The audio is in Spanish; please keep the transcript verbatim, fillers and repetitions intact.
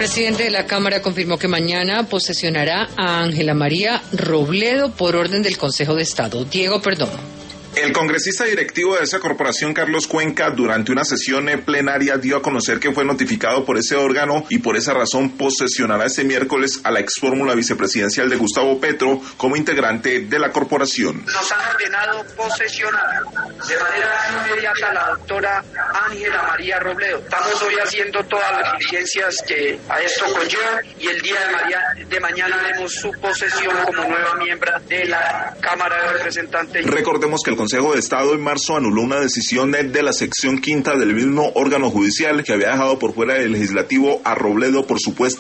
presidente de la Cámara confirmó que mañana posesionará a Ángela María Robledo por orden del Consejo de Estado. Diego Perdomo. El congresista directivo de esa corporación, Carlos Cuenca, durante una sesión plenaria dio a conocer que fue notificado por ese órgano y por esa razón posesionará este miércoles a la ex fórmula vicepresidencial de Gustavo Petro como integrante de la corporación. Nos han ordenado posesionar de manera inmediata a la doctora Ángela María Robledo. Estamos hoy haciendo todas las diligencias que a esto conlleva y el día de, María, de mañana haremos su posesión como nueva miembro de la Cámara de Representantes. Recordemos que el Consejo de Estado en marzo anuló una decisión de la sección quinta del mismo órgano judicial que había dejado por fuera del legislativo a Robledo por supuesta